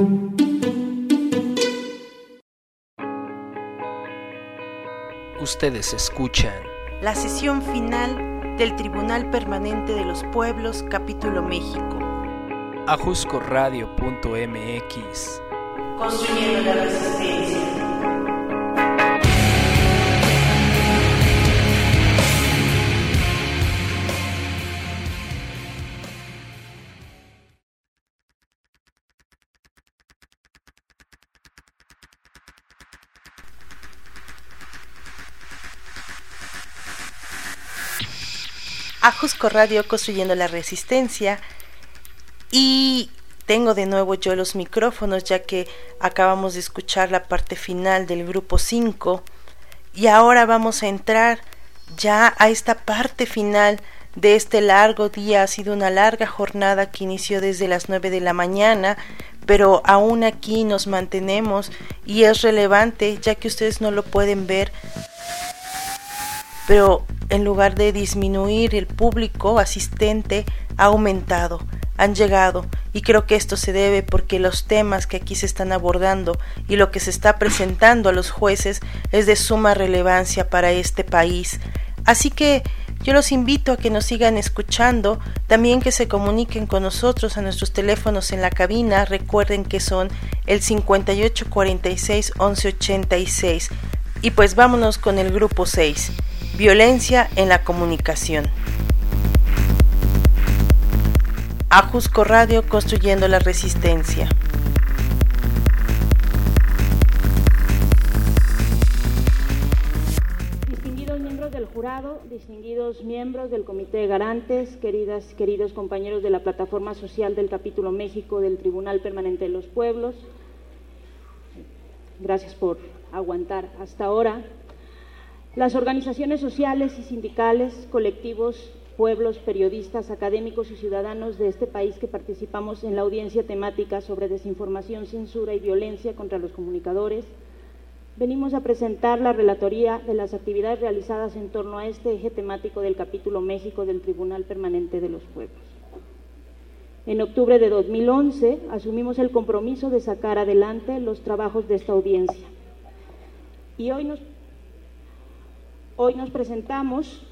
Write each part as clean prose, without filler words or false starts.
Ustedes escuchan la sesión final del Tribunal Permanente de los Pueblos, Capítulo México. ajuscoradio.mx. Construyendo la resistencia. Ajusco Radio, construyendo la resistencia, y tengo de nuevo yo los micrófonos, ya que acabamos de escuchar la parte final del grupo 5 y ahora vamos a entrar ya a esta parte final de este largo día. Ha sido una larga jornada que inició desde las 9 de la mañana, pero aún aquí nos mantenemos y es relevante ya que ustedes no lo pueden ver, pero en lugar de disminuir, el público asistente ha aumentado, han llegado, y creo que esto se debe porque los temas que aquí se están abordando y lo que se está presentando a los jueces es de suma relevancia para este país. Así que yo los invito a que nos sigan escuchando, también que se comuniquen con nosotros a nuestros teléfonos en la cabina. Recuerden que son el 5846-1186. Y pues vámonos con el grupo 6. Violencia en la comunicación. Ajusco Radio, construyendo la resistencia. Distinguidos miembros del jurado, distinguidos miembros del Comité de Garantes, queridos compañeros de la Plataforma Social del Capítulo México del Tribunal Permanente de los Pueblos, gracias por aguantar hasta ahora. Las organizaciones sociales y sindicales, colectivos, pueblos, periodistas, académicos y ciudadanos de este país que participamos en la audiencia temática sobre desinformación, censura y violencia contra los comunicadores, venimos a presentar la relatoría de las actividades realizadas en torno a este eje temático del Capítulo México del Tribunal Permanente de los Pueblos. En octubre de 2011 asumimos el compromiso de sacar adelante los trabajos de esta audiencia y hoy nos presentamos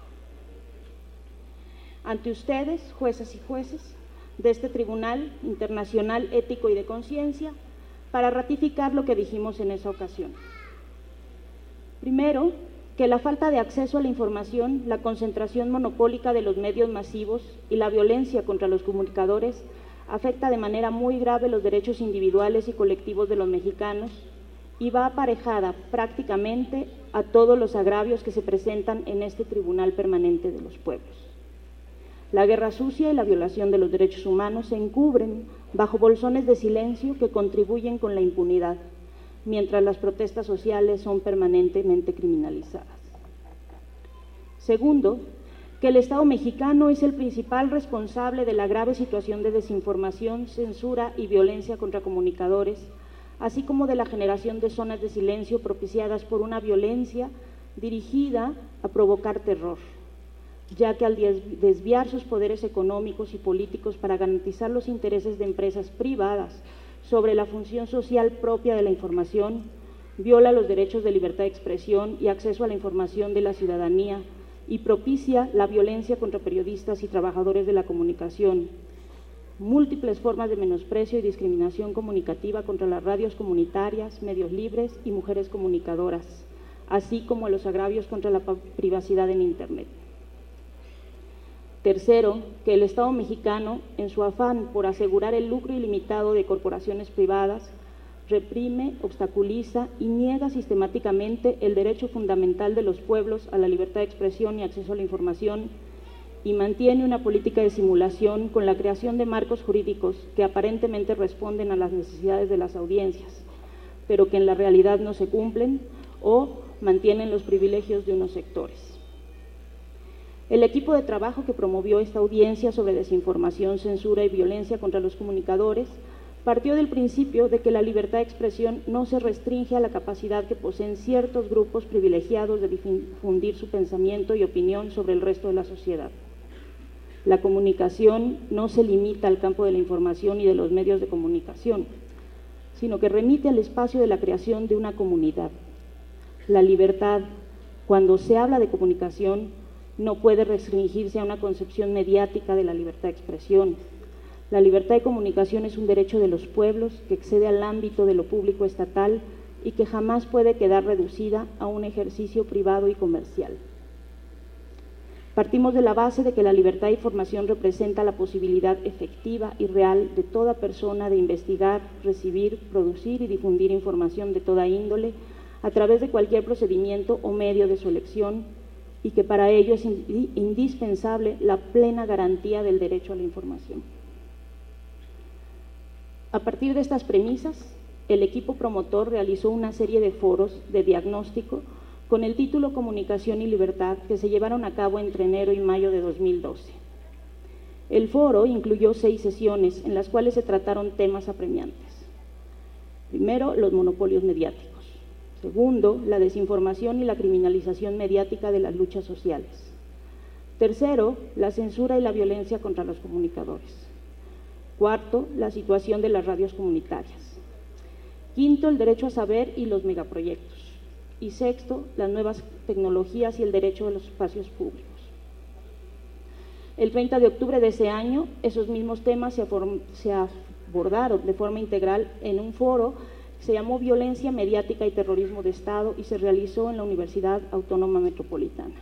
ante ustedes, juezas y jueces de este Tribunal Internacional Ético y de Conciencia, para ratificar lo que dijimos en esa ocasión. Primero, que la falta de acceso a la información, la concentración monopólica de los medios masivos y la violencia contra los comunicadores afecta de manera muy grave los derechos individuales y colectivos de los mexicanos y va aparejada prácticamente a todos los agravios que se presentan en este Tribunal Permanente de los Pueblos. La guerra sucia y la violación de los derechos humanos se encubren bajo bolsones de silencio que contribuyen con la impunidad, mientras las protestas sociales son permanentemente criminalizadas. Segundo, que el Estado mexicano es el principal responsable de la grave situación de desinformación, censura y violencia contra comunicadores, así como de la generación de zonas de silencio propiciadas por una violencia dirigida a provocar terror, ya que al desviar sus poderes económicos y políticos para garantizar los intereses de empresas privadas sobre la función social propia de la información, viola los derechos de libertad de expresión y acceso a la información de la ciudadanía y propicia la violencia contra periodistas y trabajadores de la comunicación, múltiples formas de menosprecio y discriminación comunicativa contra las radios comunitarias, medios libres y mujeres comunicadoras, así como los agravios contra la privacidad en Internet. Tercero, que el Estado mexicano, en su afán por asegurar el lucro ilimitado de corporaciones privadas, reprime, obstaculiza y niega sistemáticamente el derecho fundamental de los pueblos a la libertad de expresión y acceso a la información, y mantiene una política de simulación con la creación de marcos jurídicos que aparentemente responden a las necesidades de las audiencias, pero que en la realidad no se cumplen o mantienen los privilegios de unos sectores. El equipo de trabajo que promovió esta audiencia sobre desinformación, censura y violencia contra los comunicadores partió del principio de que la libertad de expresión no se restringe a la capacidad que poseen ciertos grupos privilegiados de difundir su pensamiento y opinión sobre el resto de la sociedad. La comunicación no se limita al campo de la información y de los medios de comunicación, sino que remite al espacio de la creación de una comunidad. La libertad, cuando se habla de comunicación, no puede restringirse a una concepción mediática de la libertad de expresión. La libertad de comunicación es un derecho de los pueblos que excede al ámbito de lo público estatal y que jamás puede quedar reducida a un ejercicio privado y comercial. Partimos de la base de que la libertad de información representa la posibilidad efectiva y real de toda persona de investigar, recibir, producir y difundir información de toda índole a través de cualquier procedimiento o medio de su elección, y que para ello es indispensable la plena garantía del derecho a la información. A partir de estas premisas, el equipo promotor realizó una serie de foros de diagnóstico con el título Comunicación y Libertad, que se llevaron a cabo entre enero y mayo de 2012. El foro incluyó 6 sesiones en las cuales se trataron temas apremiantes. Primero, los monopolios mediáticos. Segundo, la desinformación y la criminalización mediática de las luchas sociales. Tercero, la censura y la violencia contra los comunicadores. Cuarto, la situación de las radios comunitarias. Quinto, el derecho a saber y los megaproyectos. Y sexto, las nuevas tecnologías y el derecho a los espacios públicos. El 30 de octubre de ese año, esos mismos temas se abordaron de forma integral en un foro que se llamó Violencia Mediática y Terrorismo de Estado y se realizó en la Universidad Autónoma Metropolitana.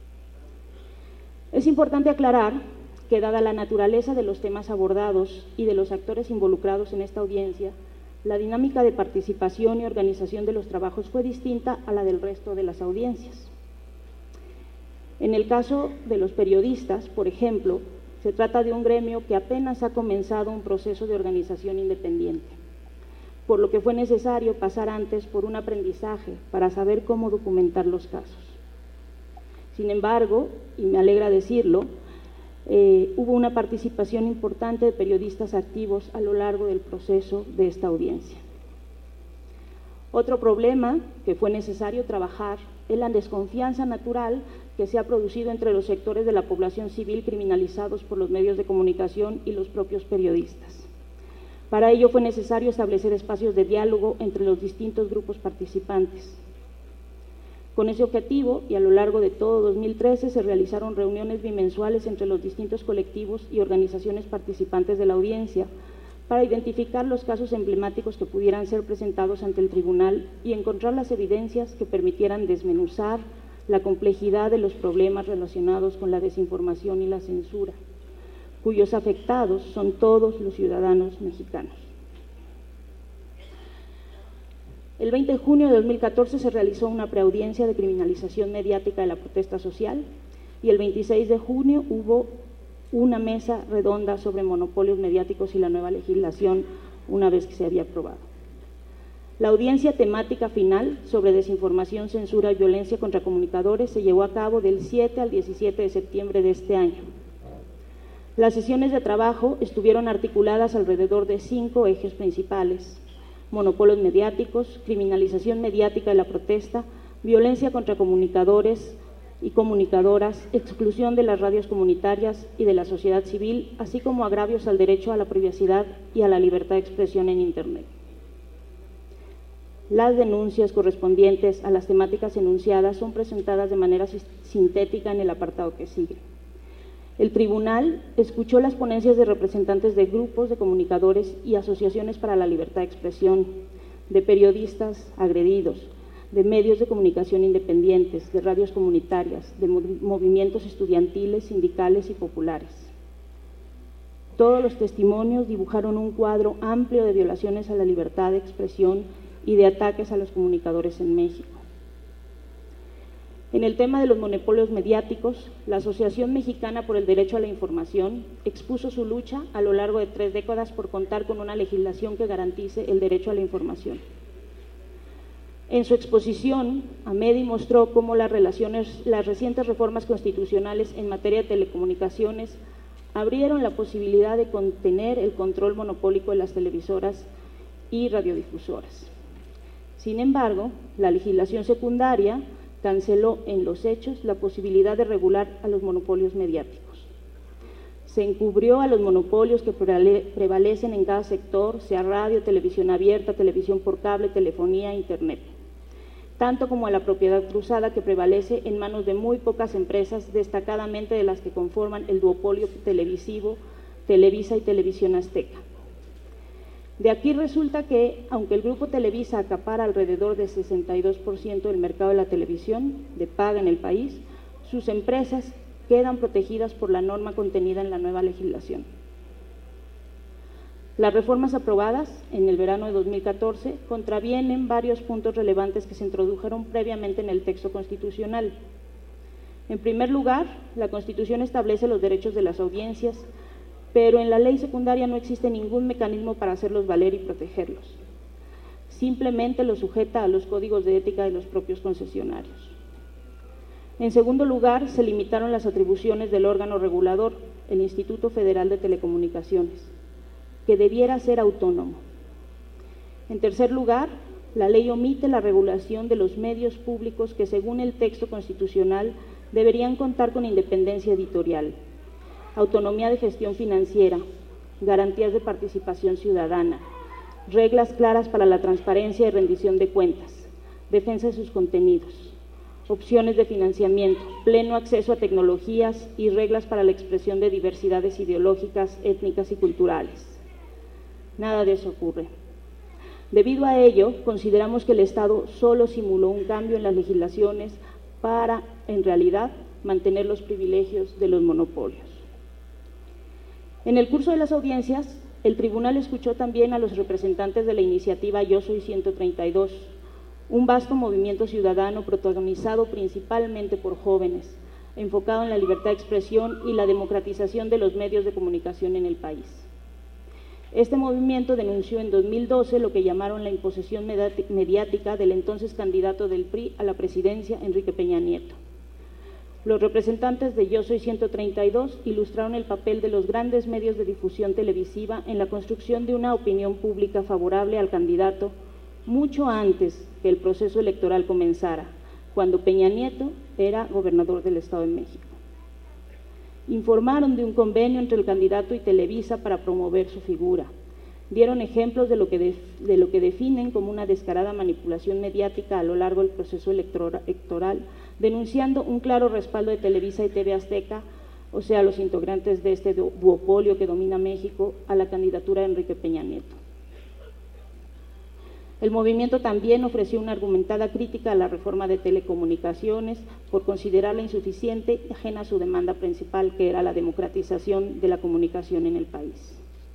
Es importante aclarar que, dada la naturaleza de los temas abordados y de los actores involucrados en esta audiencia, la dinámica de participación y organización de los trabajos fue distinta a la del resto de las audiencias. En el caso de los periodistas, por ejemplo, se trata de un gremio que apenas ha comenzado un proceso de organización independiente, por lo que fue necesario pasar antes por un aprendizaje para saber cómo documentar los casos. Sin embargo, y me alegra decirlo, hubo una participación importante de periodistas activos a lo largo del proceso de esta audiencia. Otro problema que fue necesario trabajar es la desconfianza natural que se ha producido entre los sectores de la población civil criminalizados por los medios de comunicación y los propios periodistas. Para ello fue necesario establecer espacios de diálogo entre los distintos grupos participantes. Con ese objetivo, y a lo largo de todo 2013, se realizaron reuniones bimensuales entre los distintos colectivos y organizaciones participantes de la audiencia para identificar los casos emblemáticos que pudieran ser presentados ante el tribunal y encontrar las evidencias que permitieran desmenuzar la complejidad de los problemas relacionados con la desinformación y la censura, cuyos afectados son todos los ciudadanos mexicanos. El 20 de junio de 2014 se realizó una preaudiencia de criminalización mediática de la protesta social y el 26 de junio hubo una mesa redonda sobre monopolios mediáticos y la nueva legislación una vez que se había aprobado. La audiencia temática final sobre desinformación, censura y violencia contra comunicadores se llevó a cabo del 7 al 17 de septiembre de este año. Las sesiones de trabajo estuvieron articuladas alrededor de 5 ejes principales: monopolios mediáticos, criminalización mediática de la protesta, violencia contra comunicadores y comunicadoras, exclusión de las radios comunitarias y de la sociedad civil, así como agravios al derecho a la privacidad y a la libertad de expresión en Internet. Las denuncias correspondientes a las temáticas enunciadas son presentadas de manera sintética en el apartado que sigue. El tribunal escuchó las ponencias de representantes de grupos de comunicadores y asociaciones para la libertad de expresión, de periodistas agredidos, de medios de comunicación independientes, de radios comunitarias, de movimientos estudiantiles, sindicales y populares. Todos los testimonios dibujaron un cuadro amplio de violaciones a la libertad de expresión y de ataques a los comunicadores en México. En el tema de los monopolios mediáticos, la Asociación Mexicana por el Derecho a la Información expuso su lucha a lo largo de 3 décadas por contar con una legislación que garantice el derecho a la información. En su exposición, Amedi mostró cómo las recientes reformas constitucionales en materia de telecomunicaciones abrieron la posibilidad de contener el control monopólico de las televisoras y radiodifusoras. Sin embargo, la legislación secundaria canceló en los hechos la posibilidad de regular a los monopolios mediáticos. Se encubrió a los monopolios que prevalecen en cada sector, sea radio, televisión abierta, televisión por cable, telefonía, internet, tanto como a la propiedad cruzada que prevalece en manos de muy pocas empresas, destacadamente de las que conforman el duopolio televisivo, Televisa y Televisión Azteca. De aquí resulta que, aunque el Grupo Televisa acapara alrededor del 62% del mercado de la televisión de paga en el país, sus empresas quedan protegidas por la norma contenida en la nueva legislación. Las reformas aprobadas en el verano de 2014 contravienen varios puntos relevantes que se introdujeron previamente en el texto constitucional. En primer lugar, la Constitución establece los derechos de las audiencias, pero en la ley secundaria no existe ningún mecanismo para hacerlos valer y protegerlos. Simplemente los sujeta a los códigos de ética de los propios concesionarios. En segundo lugar, se limitaron las atribuciones del órgano regulador, el Instituto Federal de Telecomunicaciones, que debiera ser autónomo. En tercer lugar, la ley omite la regulación de los medios públicos que, según el texto constitucional, deberían contar con independencia editorial, autonomía de gestión financiera, garantías de participación ciudadana, reglas claras para la transparencia y rendición de cuentas, defensa de sus contenidos, opciones de financiamiento, pleno acceso a tecnologías y reglas para la expresión de diversidades ideológicas, étnicas y culturales. Nada de eso ocurre. Debido a ello, consideramos que el Estado solo simuló un cambio en las legislaciones para, en realidad, mantener los privilegios de los monopolios. En el curso de las audiencias, el tribunal escuchó también a los representantes de la iniciativa Yo Soy 132, un vasto movimiento ciudadano protagonizado principalmente por jóvenes, enfocado en la libertad de expresión y la democratización de los medios de comunicación en el país. Este movimiento denunció en 2012 lo que llamaron la imposición mediática del entonces candidato del PRI a la presidencia, Enrique Peña Nieto. Los representantes de Yo Soy 132 ilustraron el papel de los grandes medios de difusión televisiva en la construcción de una opinión pública favorable al candidato mucho antes que el proceso electoral comenzara, cuando Peña Nieto era gobernador del Estado de México. Informaron de un convenio entre el candidato y Televisa para promover su figura. Dieron ejemplos de lo que definen como una descarada manipulación mediática a lo largo del proceso electoral, denunciando un claro respaldo de Televisa y TV Azteca, o sea, los integrantes de este duopolio que domina México, a la candidatura de Enrique Peña Nieto. El movimiento también ofreció una argumentada crítica a la reforma de telecomunicaciones por considerarla insuficiente y ajena a su demanda principal, que era la democratización de la comunicación en el país.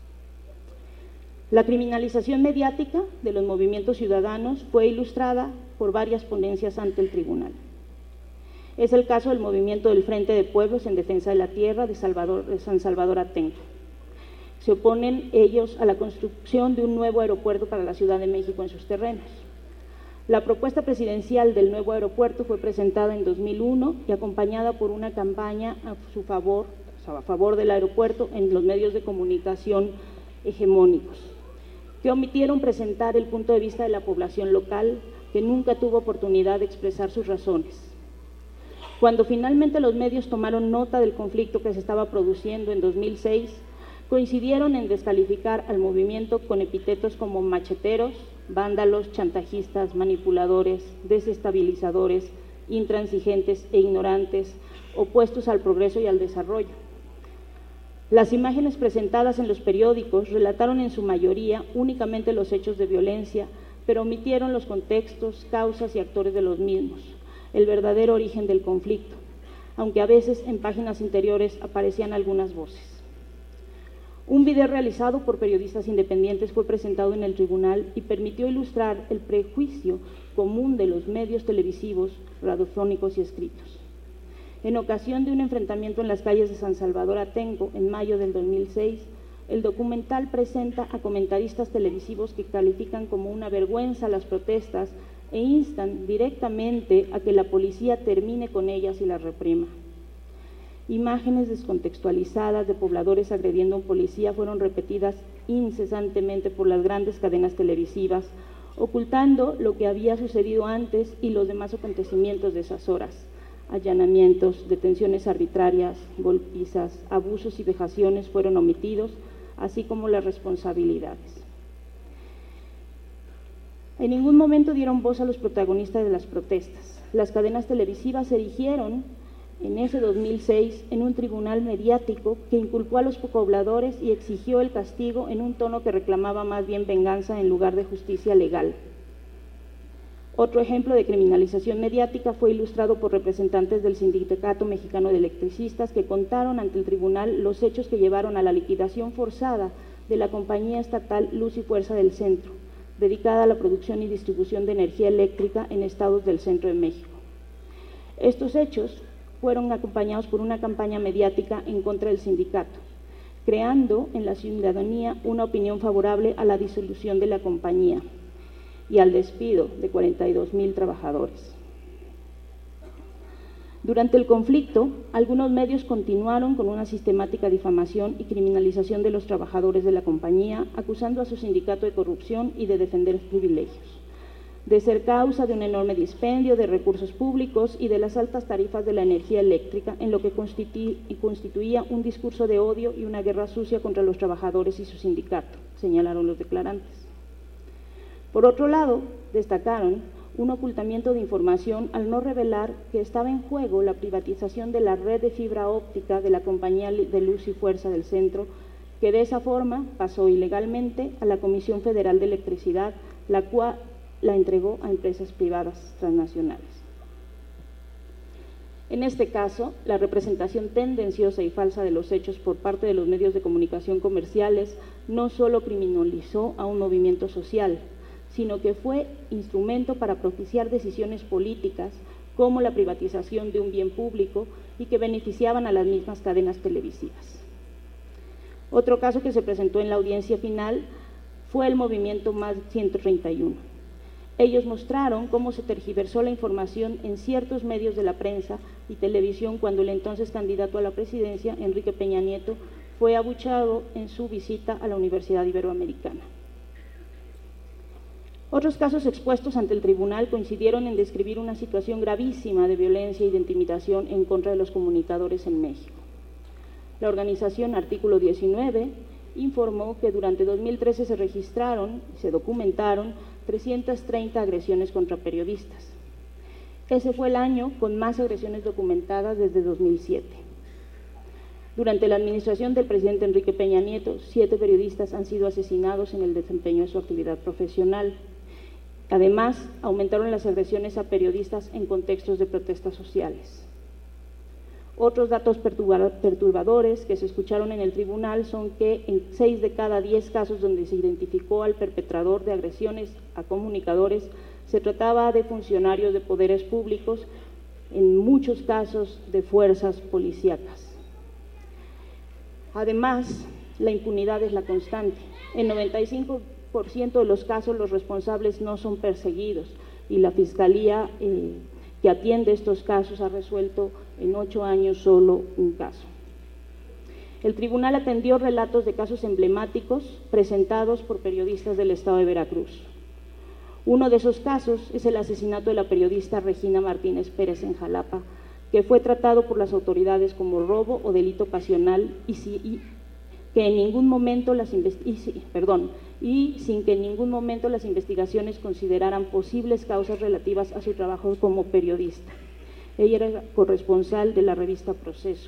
La criminalización mediática de los movimientos ciudadanos fue ilustrada por varias ponencias ante el tribunal. Es el caso del movimiento del Frente de Pueblos en Defensa de la Tierra de San Salvador Atenco. Se oponen ellos a la construcción de un nuevo aeropuerto para la Ciudad de México en sus terrenos. La propuesta presidencial del nuevo aeropuerto fue presentada en 2001 y acompañada por una campaña a favor del aeropuerto en los medios de comunicación hegemónicos, que omitieron presentar el punto de vista de la población local, que nunca tuvo oportunidad de expresar sus razones. Cuando finalmente los medios tomaron nota del conflicto que se estaba produciendo en 2006, coincidieron en descalificar al movimiento con epítetos como macheteros, vándalos, chantajistas, manipuladores, desestabilizadores, intransigentes e ignorantes, opuestos al progreso y al desarrollo. Las imágenes presentadas en los periódicos relataron en su mayoría únicamente los hechos de violencia, pero omitieron los contextos, causas y actores de los mismos, el verdadero origen del conflicto, aunque a veces en páginas interiores aparecían algunas voces. Un video realizado por periodistas independientes fue presentado en el tribunal y permitió ilustrar el prejuicio común de los medios televisivos, radiofónicos y escritos. En ocasión de un enfrentamiento en las calles de San Salvador Atenco en mayo del 2006, el documental presenta a comentaristas televisivos que califican como una vergüenza las protestas e instan directamente a que la policía termine con ellas y las reprima. Imágenes descontextualizadas de pobladores agrediendo a un policía fueron repetidas incesantemente por las grandes cadenas televisivas, ocultando lo que había sucedido antes y los demás acontecimientos de esas horas, allanamientos, detenciones arbitrarias, golpizas, abusos y vejaciones fueron omitidos, así como las responsabilidades. En ningún momento dieron voz a los protagonistas de las protestas. Las cadenas televisivas se erigieron en ese 2006 en un tribunal mediático que inculpó a los pobladores y exigió el castigo en un tono que reclamaba más bien venganza en lugar de justicia legal. Otro ejemplo de criminalización mediática fue ilustrado por representantes del Sindicato Mexicano de Electricistas que contaron ante el tribunal los hechos que llevaron a la liquidación forzada de la compañía estatal Luz y Fuerza del Centro, dedicada a la producción y distribución de energía eléctrica en estados del centro de México. Estos hechos fueron acompañados por una campaña mediática en contra del sindicato, creando en la ciudadanía una opinión favorable a la disolución de la compañía y al despido de 42,000 trabajadores. Durante el conflicto, algunos medios continuaron con una sistemática difamación y criminalización de los trabajadores de la compañía, acusando a su sindicato de corrupción y de defender privilegios, de ser causa de un enorme dispendio de recursos públicos y de las altas tarifas de la energía eléctrica, en lo que constituía un discurso de odio y una guerra sucia contra los trabajadores y su sindicato, señalaron los declarantes. Por otro lado, destacaron un ocultamiento de información al no revelar que estaba en juego la privatización de la red de fibra óptica de la compañía de Luz y Fuerza del Centro, que de esa forma pasó ilegalmente a la Comisión Federal de Electricidad, la cual la entregó a empresas privadas transnacionales. En este caso, la representación tendenciosa y falsa de los hechos por parte de los medios de comunicación comerciales no solo criminalizó a un movimiento social, sino que fue instrumento para propiciar decisiones políticas como la privatización de un bien público y que beneficiaban a las mismas cadenas televisivas. Otro caso que se presentó en la audiencia final fue el movimiento Más 131. Ellos mostraron cómo se tergiversó la información en ciertos medios de la prensa y televisión cuando el entonces candidato a la presidencia, Enrique Peña Nieto, fue abucheado en su visita a la Universidad Iberoamericana. Otros casos expuestos ante el tribunal coincidieron en describir una situación gravísima de violencia y de intimidación en contra de los comunicadores en México. La organización Artículo 19 informó que durante 2013 se registraron y se documentaron 330 agresiones contra periodistas. Ese fue el año con más agresiones documentadas desde 2007. Durante la administración del presidente Enrique Peña Nieto, 7 periodistas han sido asesinados en el desempeño de su actividad profesional. Además, aumentaron las agresiones a periodistas en contextos de protestas sociales. Otros datos perturbadores que se escucharon en el tribunal son que en 6 de cada 10 casos donde se identificó al perpetrador de agresiones a comunicadores, se trataba de funcionarios de poderes públicos, en muchos casos de fuerzas policíacas. Además, la impunidad es la constante. En 95% de los casos los responsables no son perseguidos y la Fiscalía que atiende estos casos ha resuelto en 8 años solo un caso. El tribunal atendió relatos de casos emblemáticos presentados por periodistas del estado de Veracruz. Uno de esos casos es el asesinato de la periodista Regina Martínez Pérez en Jalapa, que fue tratado por las autoridades como robo o delito pasional y sin que en ningún momento las investigaciones consideraran posibles causas relativas a su trabajo como periodista. Ella era corresponsal de la revista Proceso.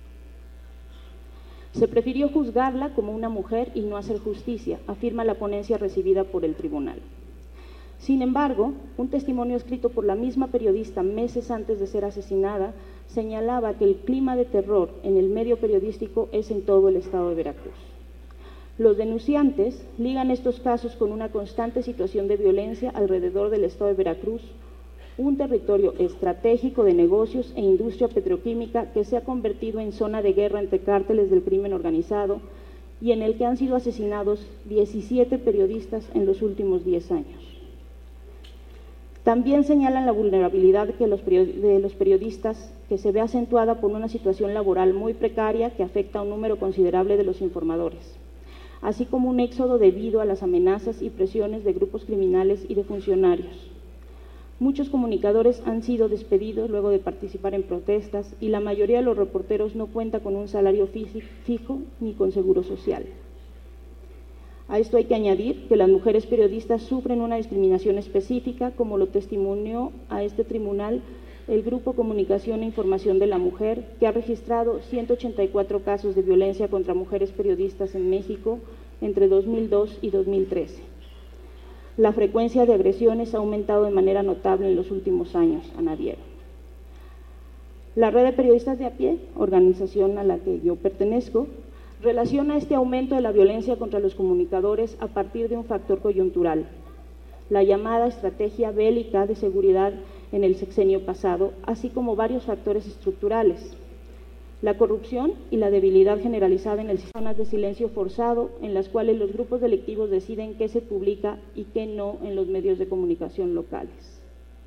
Se prefirió juzgarla como una mujer y no hacer justicia, afirma la ponencia recibida por el tribunal. Sin embargo, un testimonio escrito por la misma periodista meses antes de ser asesinada señalaba que el clima de terror en el medio periodístico es en todo el estado de Veracruz. Los denunciantes ligan estos casos con una constante situación de violencia alrededor del estado de Veracruz, un territorio estratégico de negocios e industria petroquímica que se ha convertido en zona de guerra entre cárteles del crimen organizado y en el que han sido asesinados 17 periodistas en los últimos 10 años. También señalan la vulnerabilidad de los periodistas, que se ve acentuada por una situación laboral muy precaria que afecta a un número considerable de los informadores, así como un éxodo debido a las amenazas y presiones de grupos criminales y de funcionarios. Muchos comunicadores han sido despedidos luego de participar en protestas y la mayoría de los reporteros no cuenta con un salario fijo ni con seguro social. A esto hay que añadir que las mujeres periodistas sufren una discriminación específica, como lo testimonió a este tribunal el Grupo Comunicación e Información de la Mujer, que ha registrado 184 casos de violencia contra mujeres periodistas en México entre 2002 y 2013. La frecuencia de agresiones ha aumentado de manera notable en los últimos años, añadieron. La Red de Periodistas de a Pie, organización a la que yo pertenezco, relaciona este aumento de la violencia contra los comunicadores a partir de un factor coyuntural, la llamada estrategia bélica de seguridad en el sexenio pasado, así como varios factores estructurales. La corrupción y la debilidad generalizada en el sistema de silencio forzado, en las cuales los grupos delictivos deciden qué se publica y qué no en los medios de comunicación locales.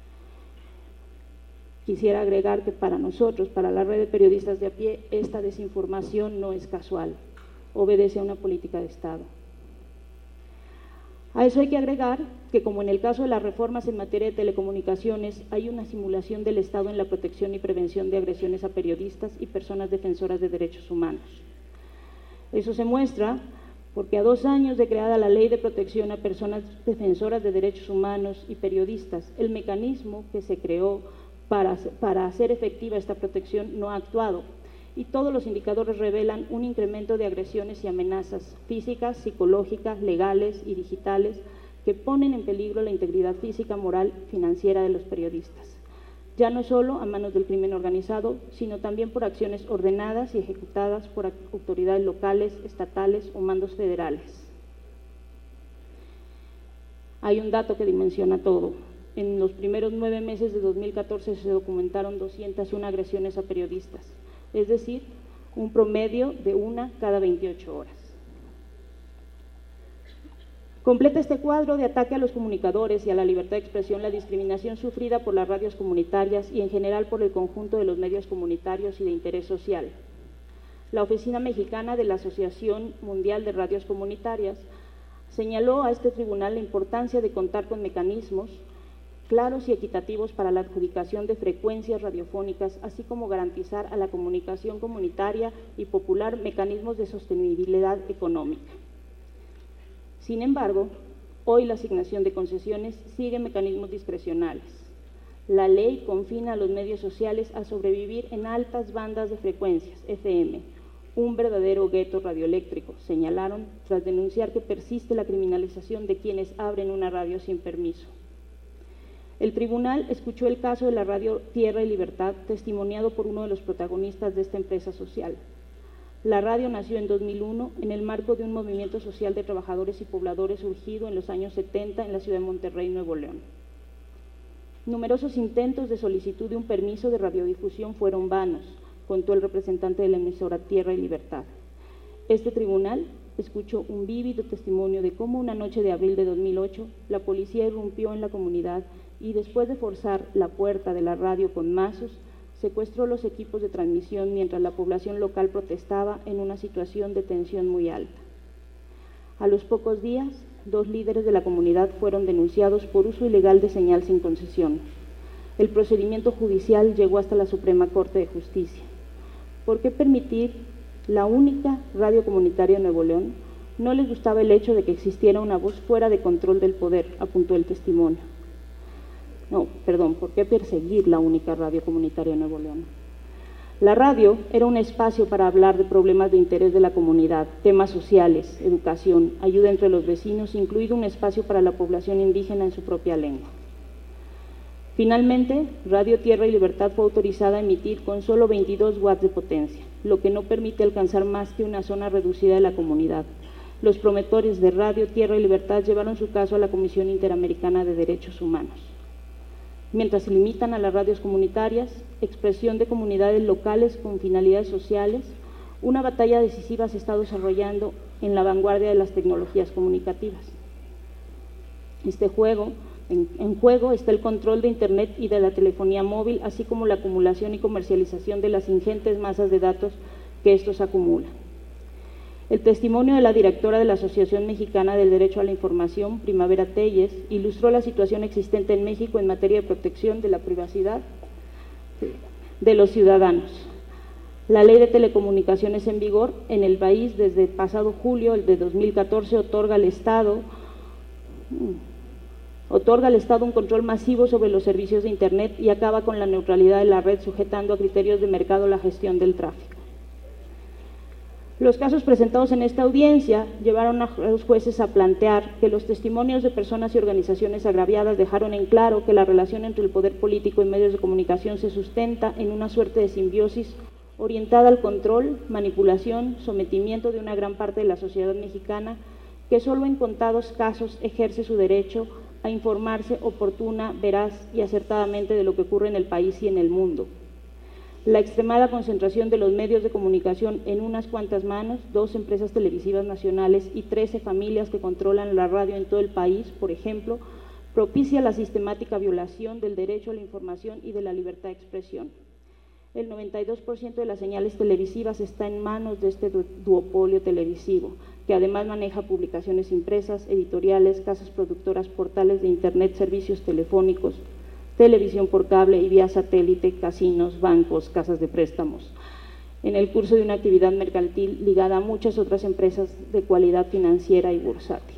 Quisiera agregar que para nosotros, para la Red de Periodistas de a Pie, esta desinformación no es casual, obedece a una política de Estado. A eso hay que agregar que, como en el caso de las reformas en materia de telecomunicaciones, hay una simulación del Estado en la protección y prevención de agresiones a periodistas y personas defensoras de derechos humanos. Eso se muestra porque a 2 años de creada la Ley de Protección a Personas Defensoras de Derechos Humanos y Periodistas, el mecanismo que se creó para hacer efectiva esta protección no ha actuado, y todos los indicadores revelan un incremento de agresiones y amenazas físicas, psicológicas, legales y digitales que ponen en peligro la integridad física, moral y financiera de los periodistas, ya no solo a manos del crimen organizado, sino también por acciones ordenadas y ejecutadas por autoridades locales, estatales o mandos federales. Hay un dato que dimensiona todo. En los primeros 9 meses de 2014 se documentaron 201 agresiones a periodistas, es decir, un promedio de 1 cada 28 horas. Completa este cuadro de ataque a los comunicadores y a la libertad de expresión la discriminación sufrida por las radios comunitarias y en general por el conjunto de los medios comunitarios y de interés social. La Oficina Mexicana de la Asociación Mundial de Radios Comunitarias señaló a este tribunal la importancia de contar con mecanismos claros y equitativos para la adjudicación de frecuencias radiofónicas, así como garantizar a la comunicación comunitaria y popular mecanismos de sostenibilidad económica. Sin embargo, hoy la asignación de concesiones sigue mecanismos discrecionales. La ley confina a los medios sociales a sobrevivir en altas bandas de frecuencias, FM, un verdadero gueto radioeléctrico, señalaron tras denunciar que persiste la criminalización de quienes abren una radio sin permiso. El tribunal escuchó el caso de la radio Tierra y Libertad, testimoniado por uno de los protagonistas de esta empresa social. La radio nació en 2001 en el marco de un movimiento social de trabajadores y pobladores surgido en los años 70 en la ciudad de Monterrey, Nuevo León. Numerosos intentos de solicitud de un permiso de radiodifusión fueron vanos, contó el representante de la emisora Tierra y Libertad. Este tribunal escuchó un vívido testimonio de cómo una noche de abril de 2008 la policía irrumpió en la comunidad y después de forzar la puerta de la radio con mazos, secuestró los equipos de transmisión mientras la población local protestaba en una situación de tensión muy alta. A los pocos días, 2 líderes de la comunidad fueron denunciados por uso ilegal de señal sin concesión. El procedimiento judicial llegó hasta la Suprema Corte de Justicia. ¿Por qué permitir la única radio comunitaria de Nuevo León? No les gustaba el hecho de que existiera una voz fuera de control del poder, apuntó el testimonio. ¿Por qué perseguir la única radio comunitaria de Nuevo León? La radio era un espacio para hablar de problemas de interés de la comunidad, temas sociales, educación, ayuda entre los vecinos, incluido un espacio para la población indígena en su propia lengua. Finalmente, Radio Tierra y Libertad fue autorizada a emitir con solo 22 watts de potencia, lo que no permite alcanzar más que una zona reducida de la comunidad. Los promotores de Radio Tierra y Libertad llevaron su caso a la Comisión Interamericana de Derechos Humanos. Mientras se limitan a las radios comunitarias, expresión de comunidades locales con finalidades sociales, una batalla decisiva se está desarrollando en la vanguardia de las tecnologías comunicativas. En juego está el control de Internet y de la telefonía móvil, así como la acumulación y comercialización de las ingentes masas de datos que estos acumulan. El testimonio de la directora de la Asociación Mexicana del Derecho a la Información, Primavera Telles, ilustró la situación existente en México en materia de protección de la privacidad de los ciudadanos. La Ley de Telecomunicaciones en vigor en el país desde el pasado julio de 2014 otorga al Estado un control masivo sobre los servicios de Internet y acaba con la neutralidad de la red, sujetando a criterios de mercado la gestión del tráfico. Los casos presentados en esta audiencia llevaron a los jueces a plantear que los testimonios de personas y organizaciones agraviadas dejaron en claro que la relación entre el poder político y medios de comunicación se sustenta en una suerte de simbiosis orientada al control, manipulación, sometimiento de una gran parte de la sociedad mexicana que solo en contados casos ejerce su derecho a informarse oportuna, veraz y acertadamente de lo que ocurre en el país y en el mundo. La extremada concentración de los medios de comunicación en unas cuantas manos, 2 empresas televisivas nacionales y 13 familias que controlan la radio en todo el país, por ejemplo, propicia la sistemática violación del derecho a la información y de la libertad de expresión. El 92% de las señales televisivas está en manos de este duopolio televisivo, que además maneja publicaciones impresas, editoriales, casas productoras, portales de Internet, servicios telefónicos, televisión por cable y vía satélite, casinos, bancos, casas de préstamos, en el curso de una actividad mercantil ligada a muchas otras empresas de cualidad financiera y bursátil.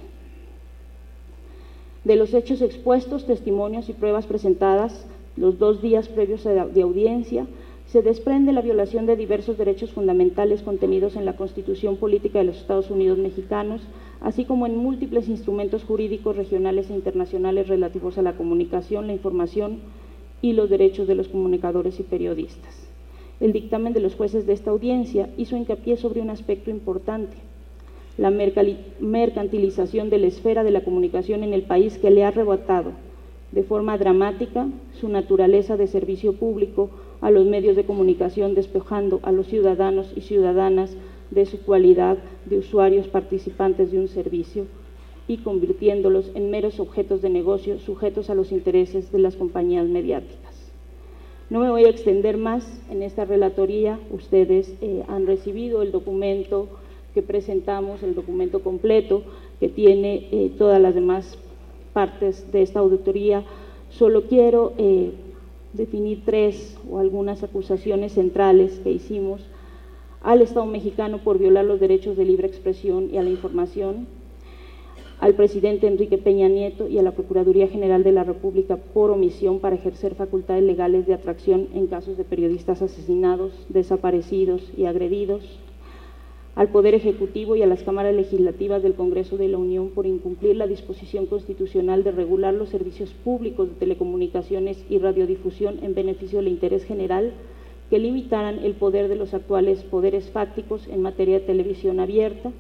De los hechos expuestos, testimonios y pruebas presentadas los 2 días previos de audiencia, se desprende la violación de diversos derechos fundamentales contenidos en la Constitución Política de los Estados Unidos Mexicanos, así como en múltiples instrumentos jurídicos regionales e internacionales relativos a la comunicación, la información y los derechos de los comunicadores y periodistas. El dictamen de los jueces de esta audiencia hizo hincapié sobre un aspecto importante: la mercantilización de la esfera de la comunicación en el país, que le ha arrebatado de forma dramática su naturaleza de servicio público a los medios de comunicación, despojando a los ciudadanos y ciudadanas de su cualidad de usuarios participantes de un servicio y convirtiéndolos en meros objetos de negocio sujetos a los intereses de las compañías mediáticas. No me voy a extender más en esta relatoría. Ustedes han recibido el documento que presentamos, el documento completo que tiene todas las demás partes de esta auditoría. Solo quiero definir 3 o algunas acusaciones centrales que hicimos al Estado mexicano por violar los derechos de libre expresión y a la información, al presidente Enrique Peña Nieto y a la Procuraduría General de la República por omisión para ejercer facultades legales de atracción en casos de periodistas asesinados, desaparecidos y agredidos, al Poder Ejecutivo y a las cámaras legislativas del Congreso de la Unión por incumplir la disposición constitucional de regular los servicios públicos de telecomunicaciones y radiodifusión en beneficio del interés general, que limitaran el poder de los actuales poderes fácticos en materia de televisión abierta,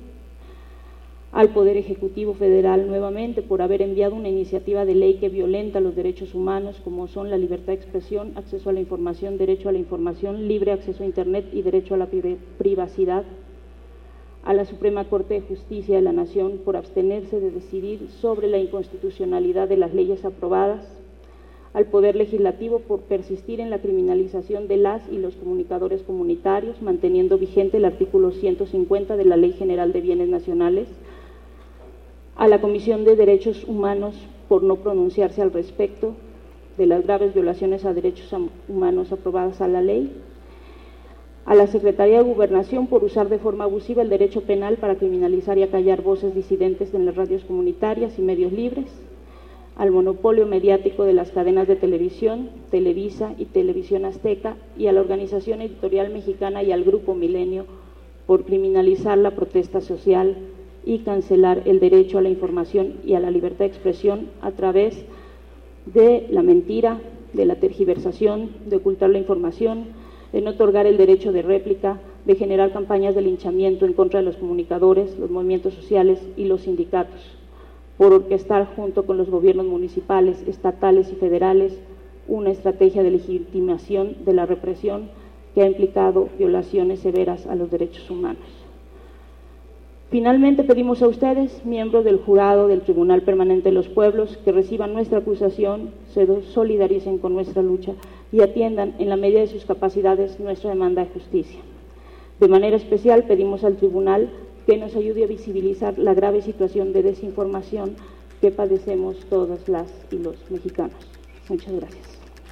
al Poder Ejecutivo Federal nuevamente por haber enviado una iniciativa de ley que violenta los derechos humanos, como son la libertad de expresión, acceso a la información, derecho a la información, libre acceso a Internet y derecho a la privacidad, a la Suprema Corte de Justicia de la Nación por abstenerse de decidir sobre la inconstitucionalidad de las leyes aprobadas, al Poder Legislativo por persistir en la criminalización de las y los comunicadores comunitarios, manteniendo vigente el artículo 150 de la Ley General de Bienes Nacionales, a la Comisión de Derechos Humanos por no pronunciarse al respecto de las graves violaciones a derechos humanos aprobadas a la ley, a la Secretaría de Gobernación por usar de forma abusiva el derecho penal para criminalizar y acallar voces disidentes en las radios comunitarias y medios libres, al monopolio mediático de las cadenas de televisión, Televisa y Televisión Azteca, y a la Organización Editorial Mexicana y al Grupo Milenio por criminalizar la protesta social y cancelar el derecho a la información y a la libertad de expresión a través de la mentira, de la tergiversación, de ocultar la información, de no otorgar el derecho de réplica, de generar campañas de linchamiento en contra de los comunicadores, los movimientos sociales y los sindicatos, por orquestar junto con los gobiernos municipales, estatales y federales una estrategia de legitimación de la represión que ha implicado violaciones severas a los derechos humanos. Finalmente, pedimos a ustedes, miembros del jurado del Tribunal Permanente de los Pueblos, que reciban nuestra acusación, se solidaricen con nuestra lucha y atiendan en la medida de sus capacidades nuestra demanda de justicia. De manera especial pedimos al Tribunal que nos ayude a visibilizar la grave situación de desinformación que padecemos todas las y los mexicanos. Muchas gracias.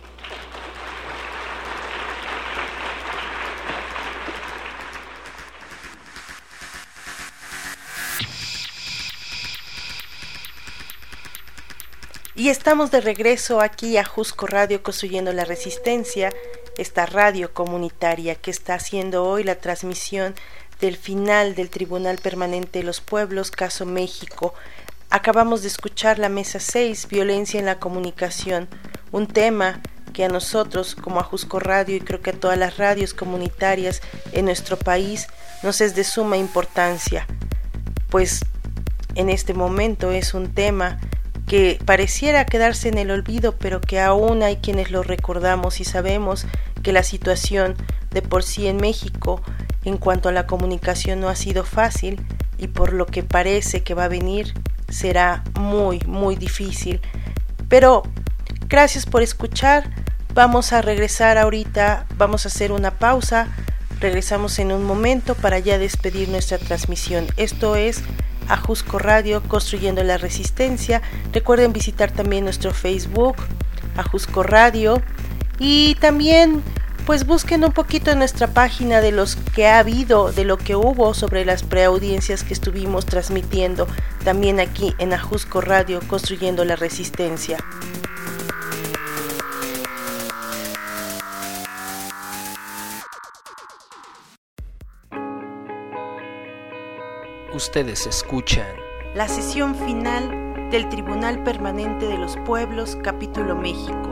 Y estamos de regreso aquí a Ajusco Radio, construyendo la resistencia, esta radio comunitaria que está haciendo hoy la transmisión del final del Tribunal Permanente de los Pueblos, caso México. Acabamos de escuchar la mesa 6, violencia en la comunicación, un tema que a nosotros como Ajusco Radio y creo que a todas las radios comunitarias en nuestro país nos es de suma importancia, pues en este momento es un tema que pareciera quedarse en el olvido, pero que aún hay quienes lo recordamos y sabemos que la situación de por sí en México en cuanto a la comunicación no ha sido fácil y por lo que parece que va a venir será muy, muy difícil. Pero gracias por escuchar, vamos a regresar ahorita, vamos a hacer una pausa, regresamos en un momento para ya despedir nuestra transmisión. Esto es Ajusco Radio, construyendo la resistencia. Recuerden visitar también nuestro Facebook, Ajusco Radio, y también pues busquen un poquito en nuestra página de los que ha habido, de lo que hubo sobre las preaudiencias que estuvimos transmitiendo también aquí en Ajusco Radio, construyendo la resistencia. Ustedes escuchan la sesión final del Tribunal Permanente de los Pueblos, capítulo México.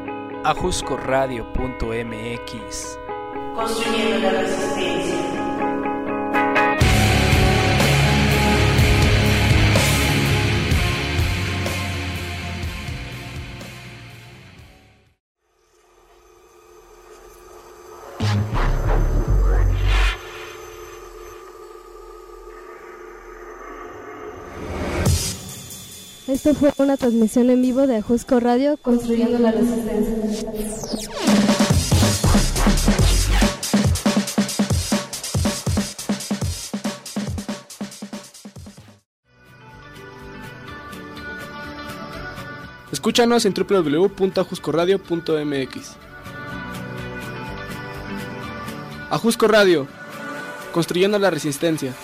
ajuscoradio.mx. Construyendo la resistencia. Esto fue una transmisión en vivo de Ajusco Radio, construyendo la resistencia. Escúchanos en www.ajuscoradio.mx. Ajusco Radio, construyendo la resistencia.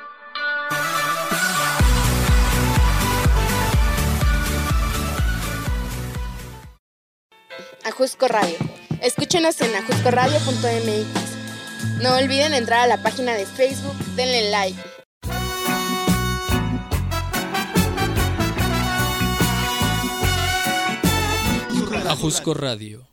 Ajusco Radio. Escúchenos en ajuscoradio.mx. No olviden entrar a la página de Facebook, denle like. Ajusco Radio.